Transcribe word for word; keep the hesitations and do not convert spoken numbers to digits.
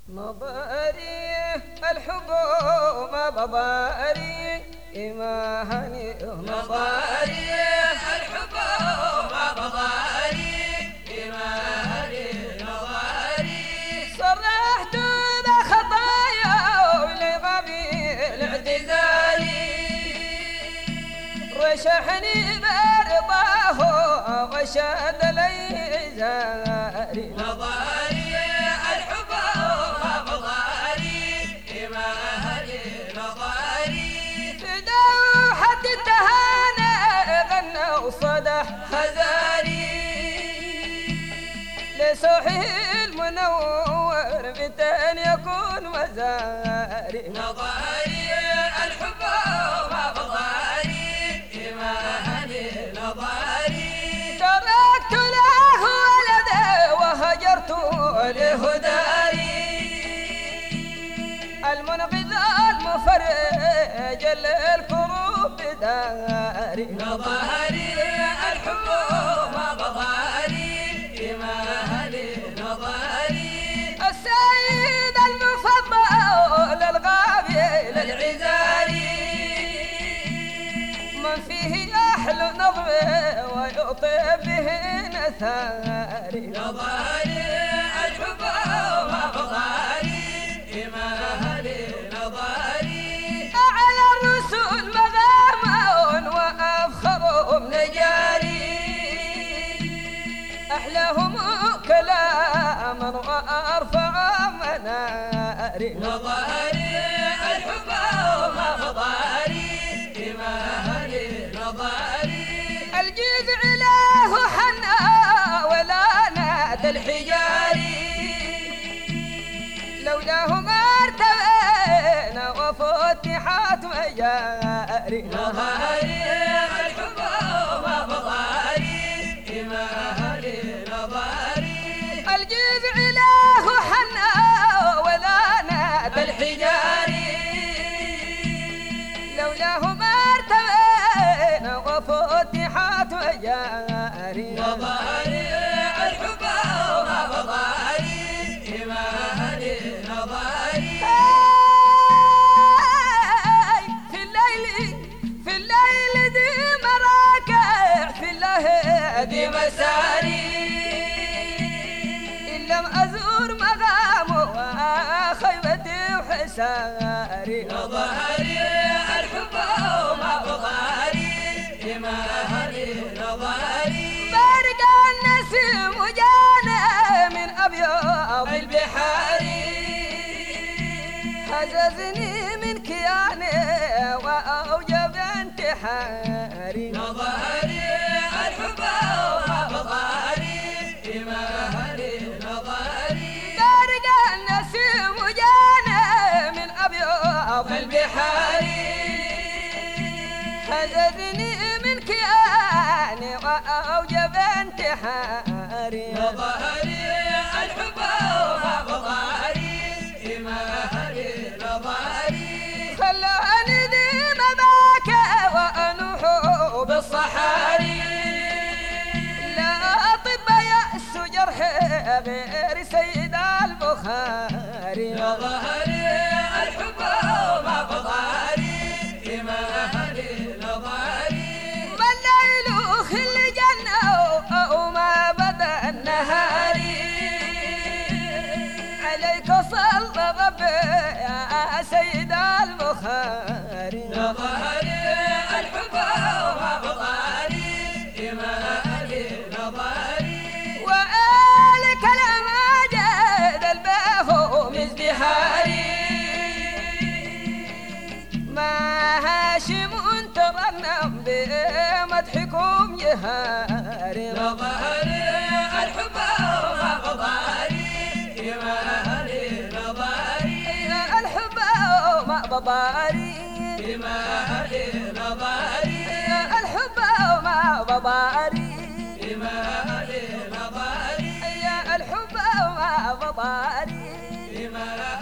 نظري الحب ما بضاري ما هني نظري الحب ما بضاري ما هني نظري صرحت بخطايا ولغبي الاعتزالي رشحني برضاه وشاد لي زاري نظري الحب ما بضاري ما هني نظري فدوحة التهانى غنى وصدح خزاري لسوحي المنور متى يكون مزاري نظري الحب ما بضاري ما هني نظري تركت له ولده وهجرت له داري المنقذ المفرج للكروب داري نظري الحب ما بضاري ما هني نظري السيد المفضل الغابي للعزاري من فيه يحلو نظمه ويطيب به نثاري نظري الحب ما بضاري ما هني نظري أعلى الرسل مغاما وأفخرهم نجاري أحلاهم كلاما وأرفع مناري نظري الحب ما بضاري ما هني نظري الجذع له حنا ولا نادى الحجاري لولاه ما ارتوينا وفتحت مجاري نظري الحب ما بضاري ما هني نظري الجذع له حنا ولا نادى الحجاري لولاه ما ارتوينا وفتحت مجاري نظري الحب ما بضاري ما هني نظري في الليل في الليل دي مراكع في الليل مساري إن لم أزور مقامه وخيبتي وحساري نظري الحب ما بضاري ما هني نظري بارق النسيم وجانا من أبيض البحار هززني من كياني وأوجب انتحاري نظري الحب ما بضاري ما هني نظري بارق النسيم وجانا من أبيض البحار هززني من كياني وأوجب انتحاري نظري الحب ما بضاري ما هني نظري خلاني ذي مباكى وأنوح بالصحاري لا أطب يأس جرحي غير سيد البخاري نظري الحب ما بضاري ما هني نظري ما الليل خل جنة وما بدا النهار عليك صلى ربي يا سيد البخاري نظري الحب ما بضاري ما هني نظري وآلك الأماجد الباهو ازدهاري ما هاشم ترنم بمدحكم جهاري نظري الحب ما بضاري ما هني نظري الحب ما بضاري ما هني نظري الحب ما بضاري ما هني نظري الحب ما بضاري ما